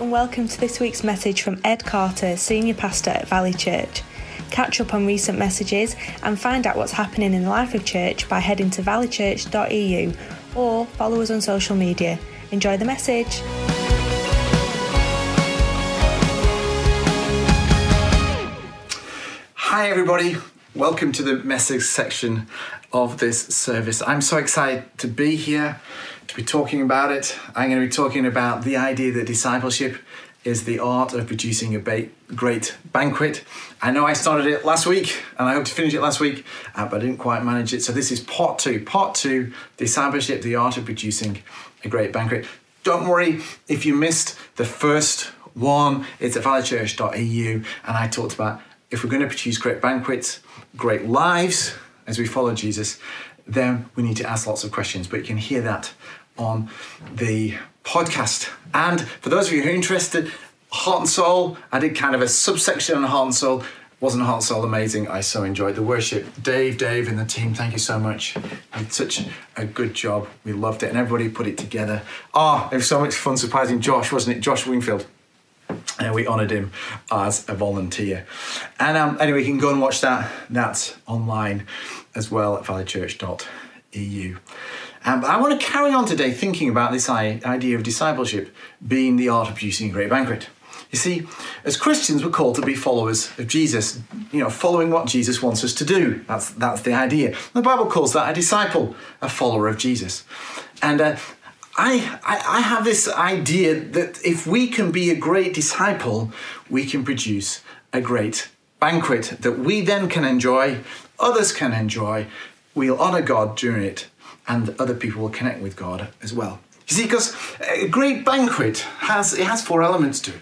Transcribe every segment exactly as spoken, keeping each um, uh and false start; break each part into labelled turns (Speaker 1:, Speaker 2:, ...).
Speaker 1: and welcome to this week's message from Ed Carter, Senior Pastor at Valley Church. Catch up on recent messages and find out what's happening in the life of church by heading to valley church dot e u or follow us on social media. Enjoy the message.
Speaker 2: Hi everybody, welcome to the message section of this service. I'm so excited to be here, to be talking about it. I'm going to be talking about the idea that discipleship is the art of producing a ba- great banquet. I know I started it last week and I hope to finish it last week, uh, but I didn't quite manage it. So this is part two, part two, discipleship, the art of producing a great banquet. Don't worry if you missed the first one. It's at valley church dot e u, and I talked about if we're going to produce great banquets, great lives as we follow Jesus, then we need to ask lots of questions. But you can hear that on the podcast. And for those of you who are interested, Heart and Soul, I did kind of a subsection on Heart and Soul. Wasn't Heart and Soul amazing? I so enjoyed the worship. Dave, Dave and the team, thank you so much. You did such a good job. We loved it and everybody put it together. Ah, oh, it was so much fun surprising Josh, wasn't it? Josh Wingfield. And we honoured him as a volunteer. And um, anyway, you can go and watch that. That's online as well at valley church dot e u. Um, but I want to carry on today thinking about this idea of discipleship being the art of producing a great banquet. You see, as Christians, we're called to be followers of Jesus, you know, following what Jesus wants us to do. That's, that's the idea. The Bible calls that a disciple, a follower of Jesus. And uh, I, I, I have this idea that if we can be a great disciple, we can produce a great banquet that we then can enjoy, others can enjoy, we'll honour God during it, and other people will connect with God as well. You see, because a great banquet has it has four elements to it.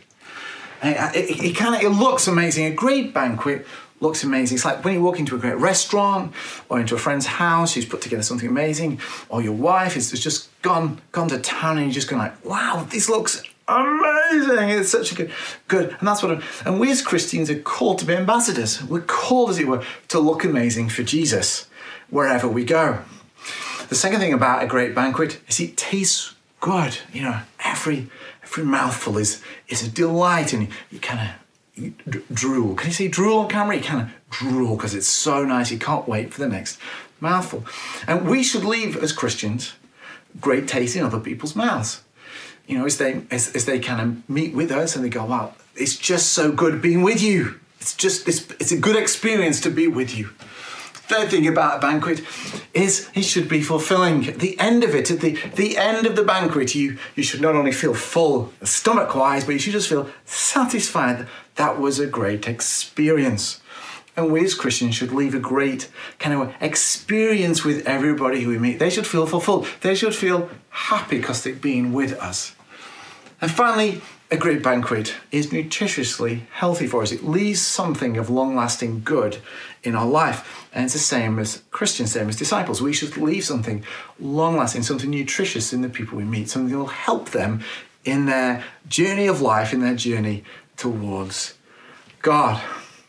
Speaker 2: It, it, it kind of it looks amazing. A great banquet looks amazing. It's like when you walk into a great restaurant or into a friend's house who's put together something amazing, or your wife has just gone gone to town and you're just going like, wow, this looks amazing. It's such a good, good. And that's what, and we as Christians are called to be ambassadors. We're called, as it were, to look amazing for Jesus wherever we go. The second thing about a great banquet is it tastes good. You know, every every mouthful is is a delight, and you, you kind of You d- drool. Can you say drool on camera? You kind of drool because it's so nice. You can't wait for the next mouthful. And we should leave as Christians great taste in other people's mouths. You know, as they as, as they kind of meet with us and they go, wow, it's just so good being with you. It's just it's, it's a good experience to be with you. Third thing about a banquet is it should be fulfilling. At the end of it, at the, the end of the banquet, you, you should not only feel full stomach-wise, but you should just feel satisfied that that was a great experience. And we as Christians should leave a great kind of experience with everybody who we meet. They should feel fulfilled. They should feel happy because they've been with us. And finally, a great banquet is nutritiously healthy for us. It leaves something of long-lasting good in our life. And it's the same as Christians, same as disciples. We should leave something long-lasting, something nutritious in the people we meet, something that will help them in their journey of life, in their journey towards God.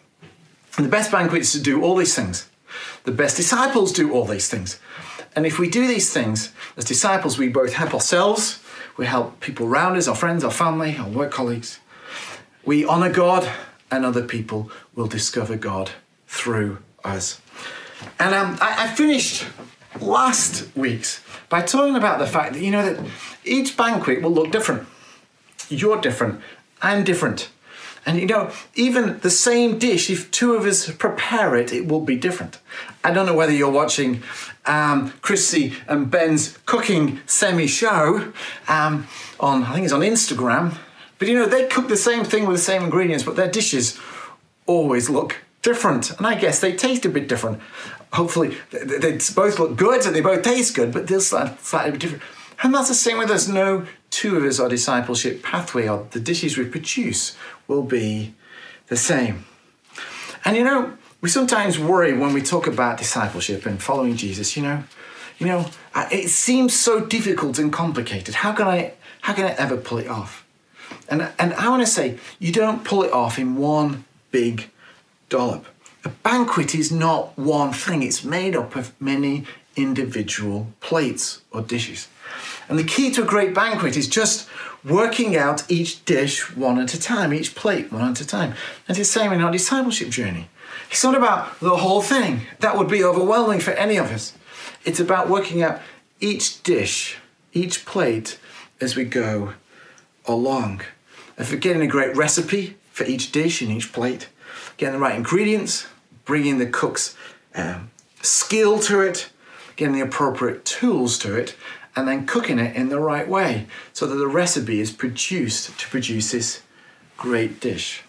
Speaker 2: And the best banquets do all these things. The best disciples do all these things. And if we do these things, as disciples, we both help ourselves, we help people around us, our friends, our family, our work colleagues. We honour God, and other people will discover God through us. And um, I, I finished last week's by talking about the fact that, you know, that each banquet will look different. You're different. I'm different. And, you know, even the same dish, if two of us prepare it, it will be different. I don't know whether you're watching um, Chrissy and Ben's cooking semi-show um, on, I think it's on Instagram. But, you know, they cook the same thing with the same ingredients, but their dishes always look different. And I guess they taste a bit different. Hopefully, they, they both look good and they both taste good, but they'll slightly, slightly different. And that's the same with us. No two of us, our discipleship pathway, or the dishes we produce will be the same. And you know, we sometimes worry when we talk about discipleship and following Jesus, you know, you know, it seems so difficult and complicated. How can I, how can I ever pull it off? And, and I want to say, you don't pull it off in one big dollop. A banquet is not one thing. It's made up of many individual plates or dishes. And the key to a great banquet is just working out each dish one at a time, each plate one at a time. And it's the same in our discipleship journey. It's not about the whole thing. That would be overwhelming for any of us. It's about working out each dish, each plate as we go along. And for getting a great recipe for each dish and each plate, getting the right ingredients, bringing the cook's um, skill to it, getting the appropriate tools to it, and then cooking it in the right way so that the recipe is produced to produce this great dish.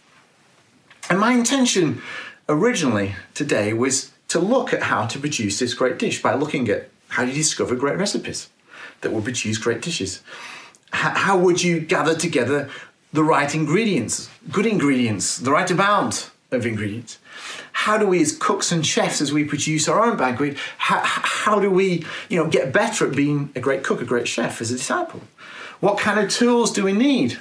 Speaker 2: And my intention originally today was to look at how to produce this great dish by looking at how do you discover great recipes that will produce great dishes. H- how would you gather together the right ingredients, good ingredients, the right amount of ingredients? How do we as cooks and chefs, as we produce our own banquet, how, how do we you know, get better at being a great cook, a great chef as a disciple? What kind of tools do we need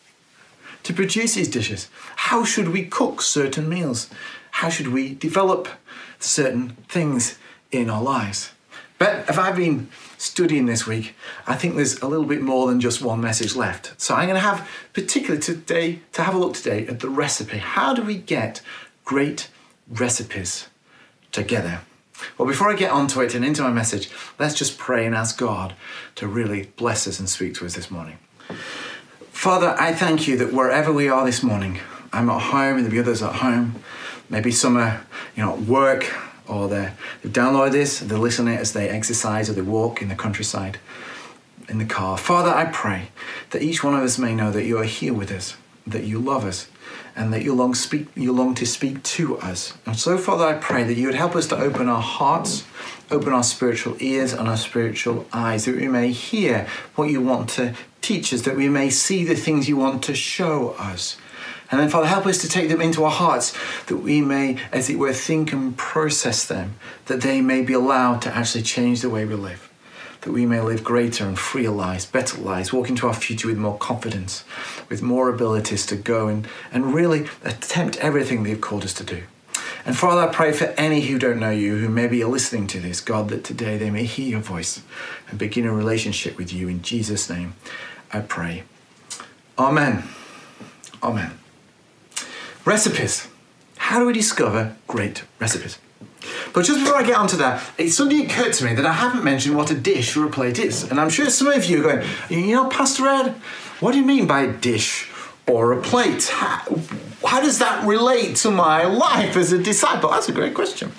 Speaker 2: to produce these dishes? How should we cook certain meals? How should we develop certain things in our lives? But if I've been studying this week, I think there's a little bit more than just one message left. So I'm going to have, particularly today, to have a look today at the recipe. How do we get great recipes together? Well, before I get onto it and into my message, let's just pray and ask God to really bless us and speak to us this morning. Father, I thank you that wherever we are this morning, I'm at home and the others at home, maybe some are you know, at work, or they've downloaded this, they're listening as they exercise or they walk in the countryside, in the car. Father, I pray that each one of us may know that you are here with us, that you love us, and that you long speak, you long to speak to us. And so, Father, I pray that you would help us to open our hearts, open our spiritual ears and our spiritual eyes, that we may hear what you want to teach us, that we may see the things you want to show us. And then, Father, help us to take them into our hearts, that we may, as it were, think and process them, that they may be allowed to actually change the way we live, that we may live greater and freer lives, better lives, walk into our future with more confidence, with more abilities to go and, and really attempt everything that you've called us to do. And Father, I pray for any who don't know you, who maybe are listening to this, God, that today they may hear your voice and begin a relationship with you. In Jesus' name, I pray. Amen. Amen. Recipes. How do we discover great recipes? But just before I get onto that, it suddenly occurred to me that I haven't mentioned what a dish or a plate is. And I'm sure some of you are going, you know, Pastor Ed, what do you mean by a dish or a plate? How, how does that relate to my life as a disciple? That's a great question.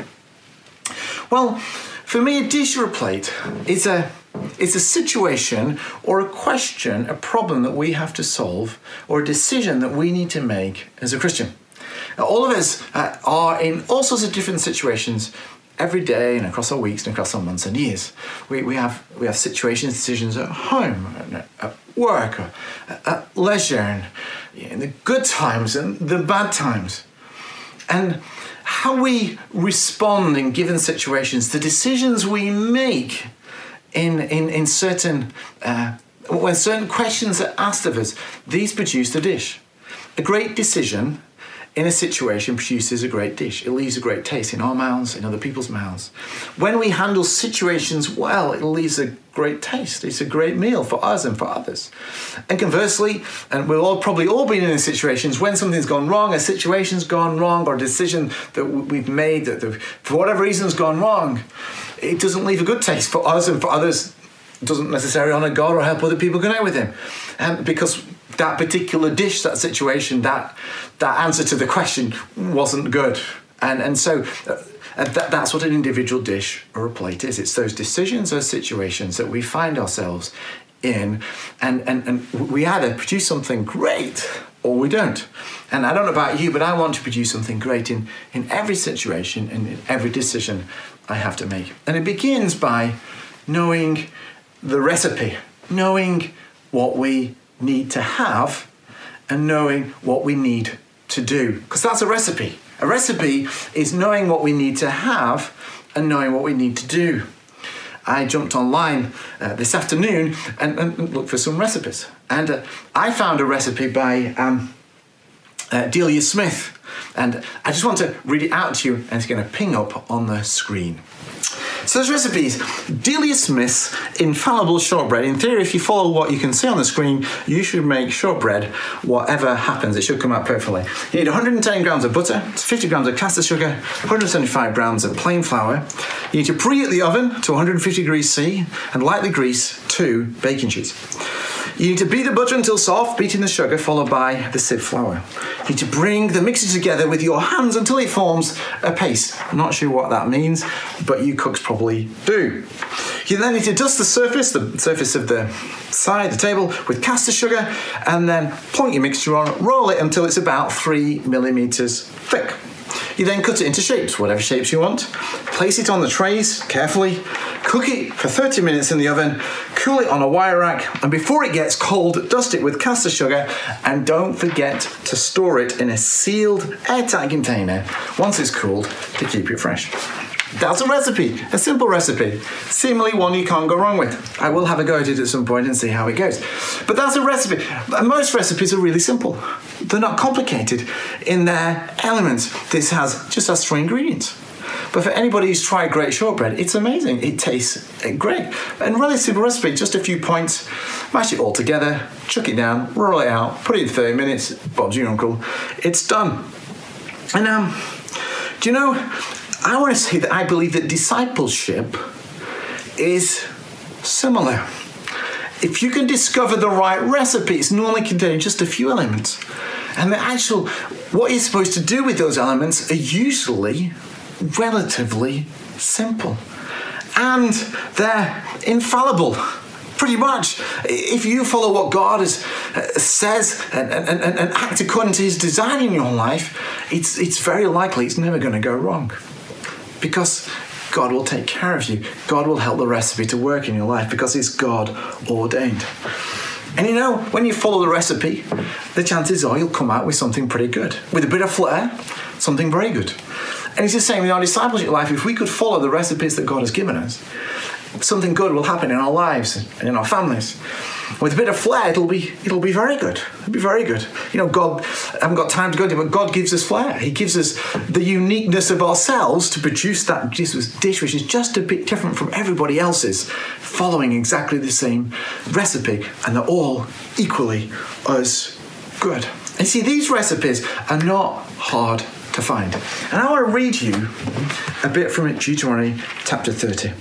Speaker 2: Well, for me, a dish or a plate is a It's a situation or a question, a problem that we have to solve, or a decision that we need to make as a Christian. Now, all of us uh, are in all sorts of different situations every day and across our weeks and across our months and years. We, we have we have situations, decisions at home, and at work, or at leisure, and in the good times and the bad times. And how we respond in given situations, the decisions we make In, in, in certain, uh, when certain questions are asked of us, these produce the dish. A great decision in a situation produces a great dish. It leaves a great taste in our mouths, in other people's mouths. When we handle situations well, it leaves a great taste. It's a great meal for us and for others. And conversely, and we've all probably all been in situations when something's gone wrong, a situation's gone wrong, or a decision that we've made that for whatever reason has gone wrong, it doesn't leave a good taste for us and for others. It doesn't necessarily honor God or help other people connect with him. And because that particular dish, that situation, that that answer to the question wasn't good. And, and so uh, that, that's what an individual dish or a plate is. It's those decisions or situations that we find ourselves in, and, and, and we either produce something great or we don't. And I don't know about you, but I want to produce something great in, in every situation and in every decision I have to make. And it begins by knowing the recipe, knowing what we need to have and knowing what we need to do. Because that's a recipe. A recipe is knowing what we need to have and knowing what we need to do. I jumped online uh, this afternoon and, and looked for some recipes. And uh, I found a recipe by um, uh, Delia Smith. And I just want to read it out to you, and it's going to ping up on the screen. So there's recipes. Delia Smith's Infallible Shortbread. In theory, if you follow what you can see on the screen, you should make shortbread whatever happens. It should come out perfectly. You need one hundred ten grams of butter, fifty grams of caster sugar, one hundred seventy-five grams of plain flour. You need to preheat the oven to one hundred fifty degrees C and lightly grease two baking sheets. You need to beat the butter until soft, beating the sugar, followed by the sieved flour. You need to bring the mixture together with your hands until it forms a paste. I'm not sure what that means, but you cooks probably do. You then need to dust the surface, the surface of the side, the table, with caster sugar, and then point your mixture on, roll it until it's about three millimeters thick. You then cut it into shapes, whatever shapes you want. Place it on the trays carefully. Cook it for thirty minutes in the oven. Cool it on a wire rack. And before it gets cold, dust it with caster sugar. And don't forget to store it in a sealed, airtight container once it's cooled to keep it fresh. That's a recipe, a simple recipe, seemingly one you can't go wrong with. I will have a go at it at some point and see how it goes. But that's a recipe. Most recipes are really simple. They're not complicated in their elements. This has just has three ingredients. But for anybody who's tried great shortbread, it's amazing. It tastes great. And really simple recipe, just a few points, mash it all together, chuck it down, roll it out, put it in thirty minutes, Bob's your uncle, it's done. And um, do you know, I want to say that I believe that discipleship is similar. If you can discover the right recipe, it's normally containing just a few elements. And the actual, what you're supposed to do with those elements are usually relatively simple. And they're infallible. Pretty much, if you follow what God has, uh, says and, and, and, and act according to his design in your life, it's, it's very likely it's never going to go wrong. Because God will take care of you. God will help the recipe to work in your life because it's God ordained. And you know, when you follow the recipe, the chances are you'll come out with something pretty good. With a bit of flair, something very good. And it's the same in our discipleship life. If we could follow the recipes that God has given us, something good will happen in our lives and in our families. With a bit of flair, it'll be it'll be very good. It'll be very good. You know, God, I haven't got time to go into it, but God gives us flair. He gives us the uniqueness of ourselves to produce that dish which is just a bit different from everybody else's, following exactly the same recipe, and they're all equally as good. And see, these recipes are not hard to find. And I want to read you a bit from it, Deuteronomy chapter thirty.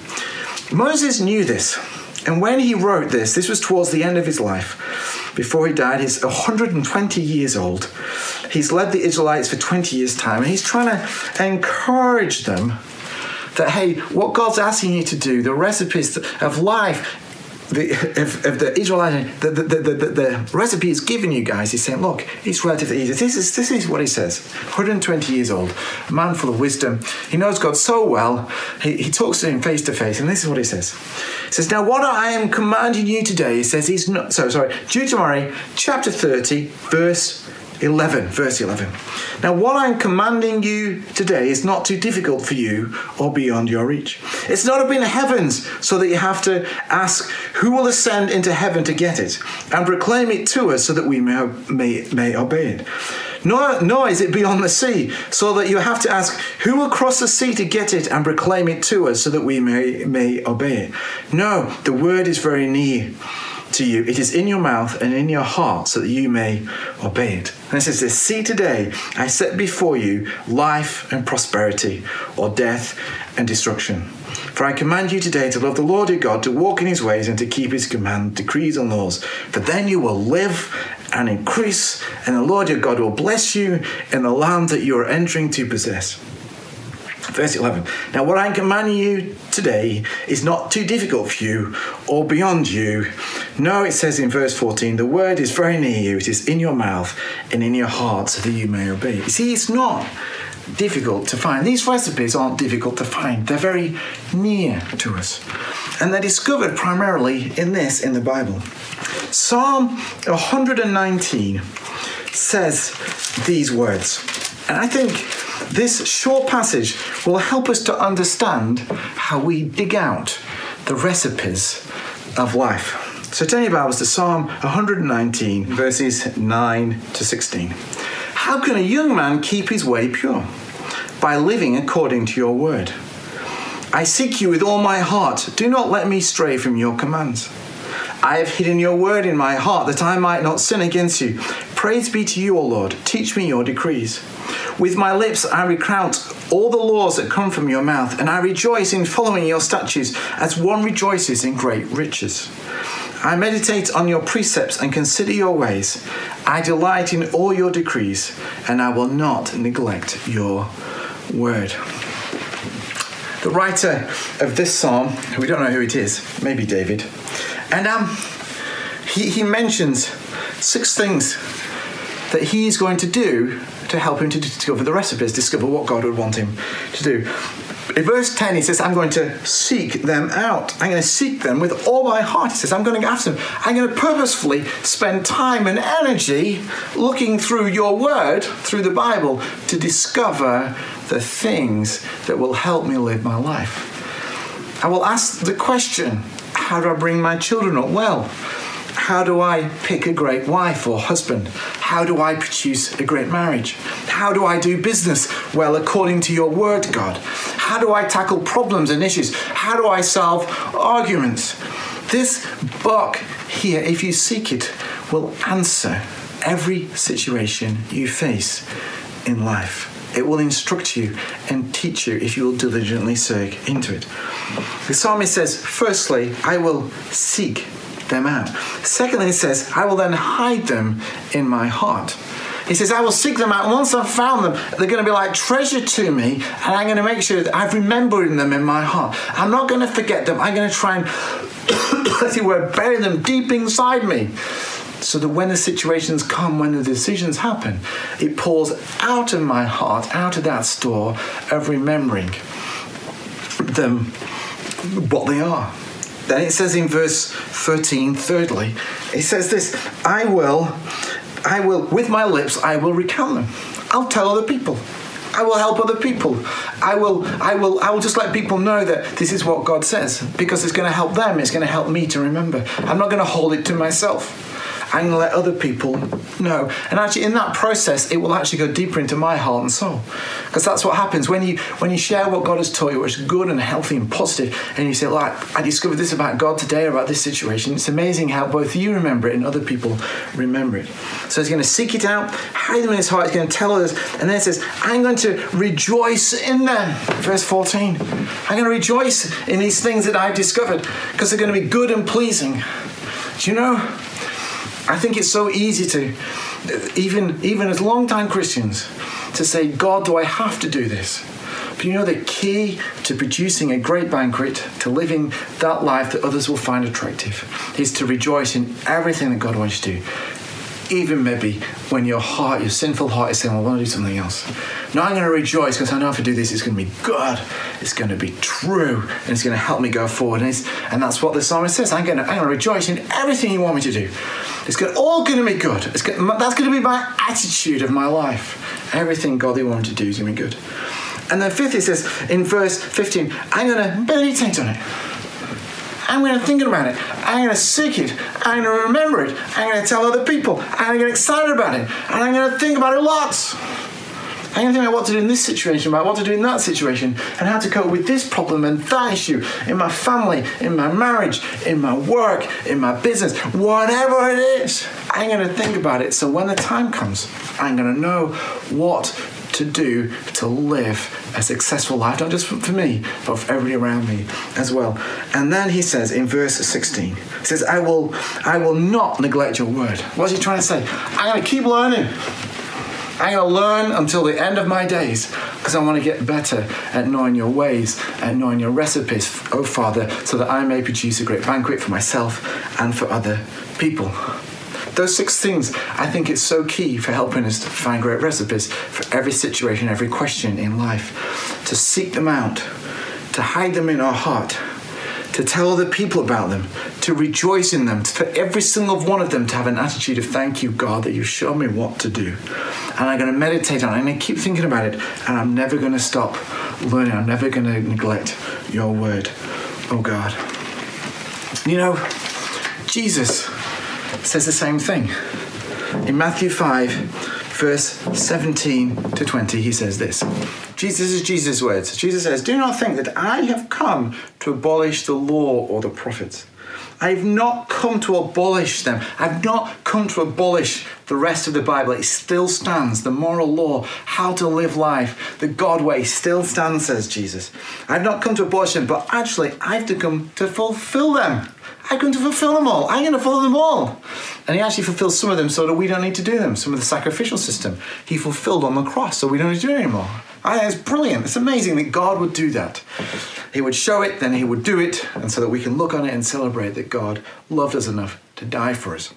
Speaker 2: Moses knew this, and when he wrote this, this was towards the end of his life. Before he died, he's one hundred twenty years old. He's led the Israelites for twenty years' time, and he's trying to encourage them that, hey, what God's asking you to do, the recipes of life, the, of, of the Israelites, the, the, the, the, the recipe he's given you guys, he's saying, look, it's relatively easy. This is, this is what he says. one hundred twenty years old, a man full of wisdom. He knows God so well. He, he talks to him face to face, and this is what he says. He says, now what I am commanding you today, he says, he's not, so sorry, Deuteronomy chapter thirty, verse eleven, verse eleven. Now what I'm commanding you today is not too difficult for you or beyond your reach. It's not up in the heavens so that you have to ask who will ascend into heaven to get it and proclaim it to us so that we may, may, may obey it. Nor, nor is it beyond the sea so that you have to ask who will cross the sea to get it and proclaim it to us so that we may, may obey it. No, the word is very near to you. It is in your mouth and in your heart so that you may obey it. And it says this, see today I set before you life and prosperity, or death and destruction. For I command you today to love the Lord your God, to walk in his ways and to keep his command, decrees and laws. For then you will live and increase, and the Lord your God will bless you in the land that you are entering to possess. Verse eleven. Now what I command you today is not too difficult for you or beyond you. No, it says in verse fourteen, the word is very near you. It is in your mouth and in your heart so that you may obey. You see, it's not difficult to find. These recipes aren't difficult to find. They're very near to us. And they're discovered primarily in this, in the Bible. Psalm one hundred nineteen says these words. And I think this short passage will help us to understand how we dig out the recipes of life. So turn your Bibles to Psalm one hundred nineteen, verses nine to sixteen. How can a young man keep his way pure? By living according to your word. I seek you with all my heart. Do not let me stray from your commands. I have hidden your word in my heart that I might not sin against you. Praise be to you, O Lord. Teach me your decrees. With my lips I recount all the laws that come from your mouth, and I rejoice in following your statutes as one rejoices in great riches. I meditate on your precepts and consider your ways. I delight in all your decrees, and I will not neglect your word. The writer of this psalm, we don't know who it is, maybe David, and um, he, he mentions six things that he's going to do to help him to discover the recipes, discover what God would want him to do. In verse ten, he says, I'm going to seek them out. I'm going to seek them with all my heart. He says, I'm going to go after them. I'm going to purposefully spend time and energy looking through your word, through the Bible, to discover the things that will help me live my life. I will ask the question, how do I bring my children up well? How do I pick a great wife or husband? How do I produce a great marriage? How do I do business well according to your word, God? How do I tackle problems and issues? How do I solve arguments? This book here, if you seek it, will answer every situation you face in life. It will instruct you and teach you if you will diligently search into it. The psalmist says, firstly, I will seek them out. Secondly, he says, I will then hide them in my heart. He says, I will seek them out. Once I've found them, they're going to be like treasure to me, and I'm going to make sure that I've remembered them in my heart. I'm not going to forget them. I'm going to try and, as it were, bury them deep inside me, so that when the situations come, when the decisions happen, it pours out of my heart, out of that store of remembering them, what they are. Then it says in verse thirteen, thirdly, it says this, I will, I will, with my lips, I will recount them. I'll tell other people. I will help other people. I will, I will, I will just let people know that this is what God says, because it's going to help them. It's going to help me to remember. I'm not going to hold it to myself. I'm going to let other people know. And actually, in that process, it will actually go deeper into my heart and soul. Because that's what happens when you when you share what God has taught you, which is good and healthy and positive, and you say, like, I discovered this about God today, about this situation. It's amazing how both you remember it and other people remember it. So he's going to seek it out, hide them in his heart. He's going to tell others. And then it says, I'm going to rejoice in them. Verse fourteen. I'm going to rejoice in these things that I've discovered because they're going to be good and pleasing. Do you know? I think it's so easy to, even, even as long-time Christians, to say, God, do I have to do this? But you know, the key to producing a great banquet, to living that life that others will find attractive, is to rejoice in everything that God wants you to do. Even maybe when your heart, your sinful heart is saying, well, I want to do something else. No, I'm going to rejoice because I know if I do this, it's going to be good. It's going to be true. And it's going to help me go forward. And, it's, and that's what the psalmist says. I'm going, to, I'm going to rejoice in everything you want me to do. It's going, all going to be good. It's going, that's going to be my attitude of my life. Everything God you want me to do is going to be good. And then fifth, it says in verse fifteen, I'm going to meditate on it. I'm going to think about it. I'm going to seek it. I'm going to remember it. I'm going to tell other people. I'm going to get excited about it. And I'm going to think about it lots. I'm going to think about what to do in this situation, about what to do in that situation, and how to cope with this problem and that issue in my family, in my marriage, in my work, in my business, whatever it is. I'm going to think about it. So when the time comes, I'm going to know what to do to live a successful life, not just for me, but for everybody around me as well. And then he says in verse sixteen, he says, I will, I will not neglect your word. What's he trying to say? I'm going to keep learning. I'm going to learn until the end of my days because I want to get better at knowing your ways and knowing your recipes, oh Father, so that I may produce a great banquet for myself and for other people. Those six things, I think it's so key for helping us to find great recipes for every situation, every question in life. To seek them out, to hide them in our heart, to tell other people about them, to rejoice in them, for every single one of them to have an attitude of thank you, God, that you show me what to do. And I'm going to meditate on it. I'm going to keep thinking about it. And I'm never going to stop learning. I'm never going to neglect your word, oh God. You know, Jesus says the same thing. In Matthew five, verse seventeen to twenty, he says this, Jesus is Jesus' words. Jesus says, do not think that I have come to abolish the law or the prophets. I've not come to abolish them. I've not come to abolish the rest of the Bible. It still stands. The moral law, how to live life, the God way still stands, says Jesus. I've not come to abolish them, but actually I've to come to fulfill them. I've come to fulfill them all. I'm going to follow them all. And he actually fulfills some of them so that we don't need to do them. Some of the sacrificial system he fulfilled on the cross so we don't need to do it anymore. I think it's brilliant. It's amazing that God would do that. He would show it, then he would do it, and so that we can look on it and celebrate that God loved us enough to die for us.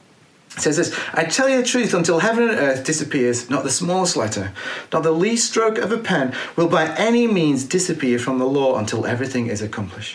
Speaker 2: It says this, I tell you the truth, until heaven and earth disappears, not the smallest letter, not the least stroke of a pen will by any means disappear from the law until everything is accomplished.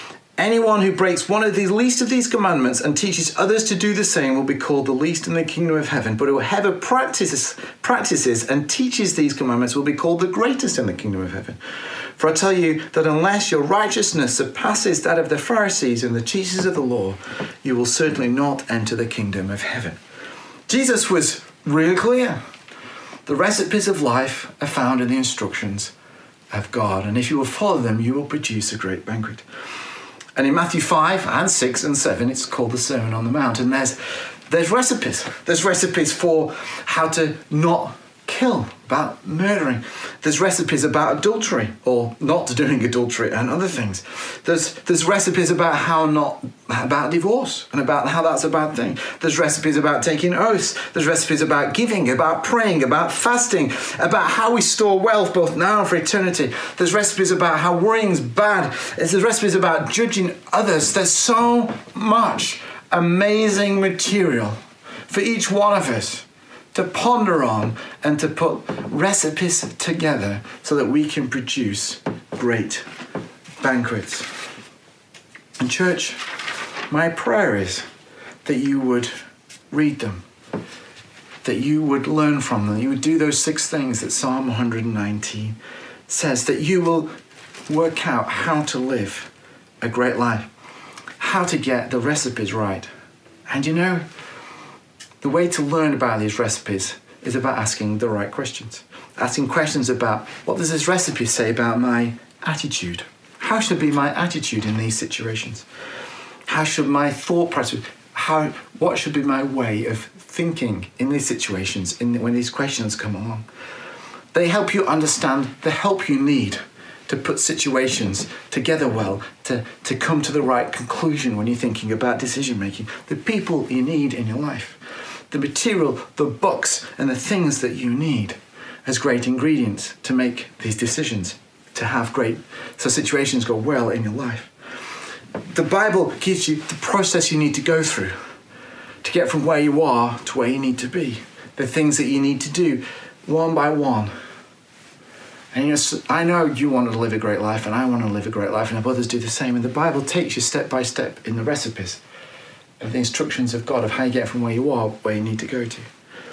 Speaker 2: Anyone who breaks one of these least of these commandments and teaches others to do the same will be called the least in the kingdom of heaven. But whoever practices, practices and teaches these commandments will be called the greatest in the kingdom of heaven. For I tell you that unless your righteousness surpasses that of the Pharisees and the teachers of the law, you will certainly not enter the kingdom of heaven. Jesus was really clear. The recipes of life are found in the instructions of God. And if you will follow them, you will produce a great banquet. And in Matthew five and six and seven, it's called the Sermon on the Mount. And there's, there's recipes. There's recipes for how to not kill, about murdering. There's recipes about adultery or not doing adultery and other things. There's there's recipes about how not, about divorce and about how that's a bad thing. There's recipes about taking oaths. There's recipes about giving, about praying, about fasting, about how we store wealth both now and for eternity. There's recipes about how worrying's bad. There's recipes about judging others. There's so much amazing material for each one of us to ponder on and to put recipes together so that we can produce great banquets. And church, my prayer is that you would read them, that you would learn from them, you would do those six things that Psalm one hundred nineteen says, that you will work out how to live a great life, how to get the recipes right. And you know, the way to learn about these recipes is about asking the right questions. Asking questions about, what does this recipe say about my attitude? How should be my attitude in these situations? How should my thought process, how, what should be my way of thinking in these situations in, when these questions come along? They help you understand the help you need to put situations together well, to, to come to the right conclusion when you're thinking about decision making. The people you need in your life. The material, the books, and the things that you need as great ingredients to make these decisions, to have great, so situations go well in your life. The Bible gives you the process you need to go through to get from where you are to where you need to be. The things that you need to do one by one. And you know, I know you want to live a great life, and I want to live a great life, and others do the same. And the Bible takes you step by step in the recipes of the instructions of God of how you get from where you are where you need to go to.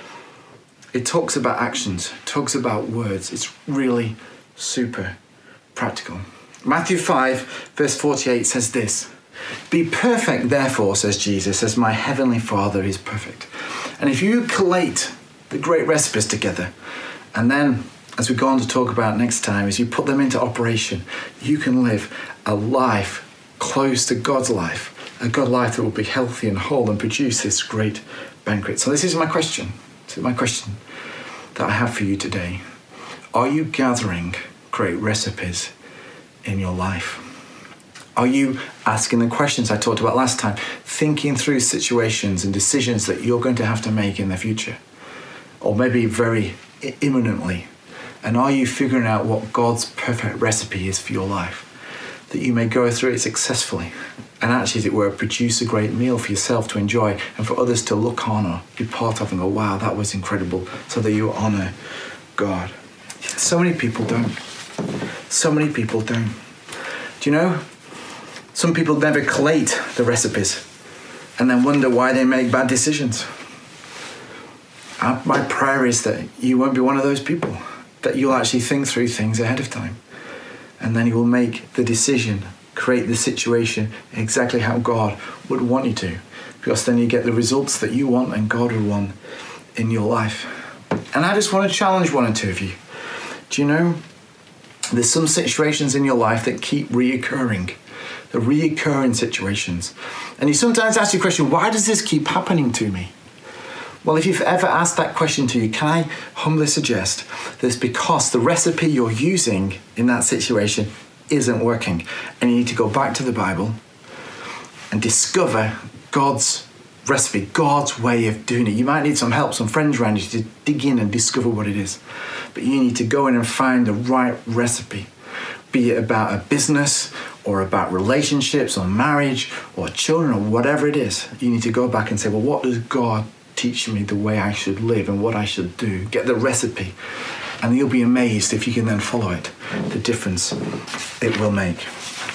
Speaker 2: It talks about actions, it talks about words. It's really super practical. Matthew five verse forty-eight says this, be perfect therefore, says Jesus, as my heavenly Father is perfect. And if you collate the great recipes together, and then as we go on to talk about next time, as you put them into operation, you can live a life close to God's life. A good life that will be healthy and whole and produce this great banquet. So this is my question. This is my question that I have for you today. Are you gathering great recipes in your life? Are you asking the questions I talked about last time, thinking through situations and decisions that you're going to have to make in the future? Or maybe very imminently. And are you figuring out what God's perfect recipe is for your life? That you may go through it successfully and actually, as it were, produce a great meal for yourself to enjoy and for others to look on or be part of and go, wow, that was incredible, so that you honour God. So many people don't. So many people don't. Do you know, some people never collate the recipes and then wonder why they make bad decisions. My prayer is that you won't be one of those people, that you'll actually think through things ahead of time. And then you will make the decision, create the situation exactly how God would want you to. Because then you get the results that you want and God would want in your life. And I just want to challenge one or two of you. Do you know, There's some situations in your life that keep reoccurring. The reoccurring situations. And you sometimes ask your question, why does this keep happening to me? Well, if you've ever asked that question to you, can I humbly suggest that it's because the recipe you're using in that situation isn't working. And you need to go back to the Bible and discover God's recipe, God's way of doing it. You might need some help, some friends around you to dig in and discover what it is. But you need to go in and find the right recipe, be it about a business or about relationships or marriage or children or whatever it is. You need to go back and say, well, what does God teach me the way I should live and what I should do? Get the recipe. And you'll be amazed if you can then follow it, the difference it will make.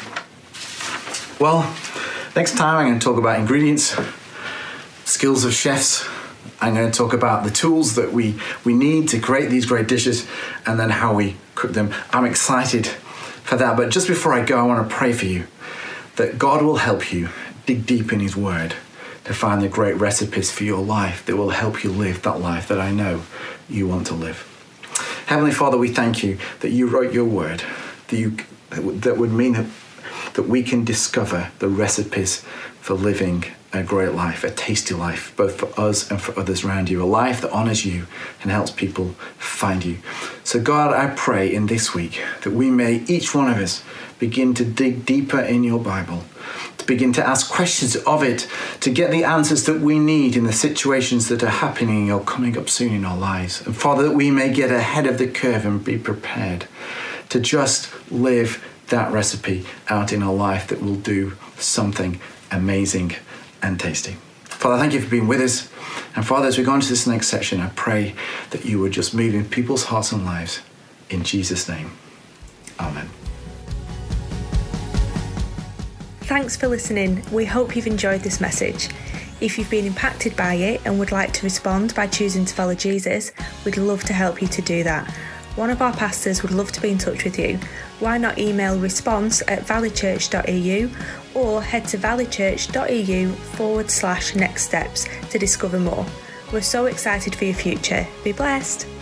Speaker 2: Well, next time I'm going to talk about ingredients, skills of chefs. I'm going to talk about the tools that we, we need to create these great dishes and then how we cook them. I'm excited for that. But just before I go, I want to pray for you that God will help you dig deep in his word to find the great recipes for your life that will help you live that life that I know you want to live. Heavenly Father, we thank you that you wrote your word, that, you, that would mean that, that we can discover the recipes for living a great life, a tasty life, both for us and for others around you, a life that honors you and helps people find you. So God, I pray in this week that we may, each one of us, begin to dig deeper in your Bible, to begin to ask questions of it, to get the answers that we need in the situations that are happening or coming up soon in our lives. And Father, that we may get ahead of the curve and be prepared to just live that recipe out in our life that will do something amazing and tasty. Father, thank you for being with us. And Father, as we go into this next section, I pray that you would just move in people's hearts and lives. In Jesus' name, amen.
Speaker 1: Thanks for listening. We hope you've enjoyed this message. If you've been impacted by it and would like to respond by choosing to follow Jesus, we'd love to help you to do that. One of our pastors would love to be in touch with you. Why not email response at valleychurch.eu or head to valleychurch.eu forward slash next steps to discover more. We're so excited for your future. Be blessed.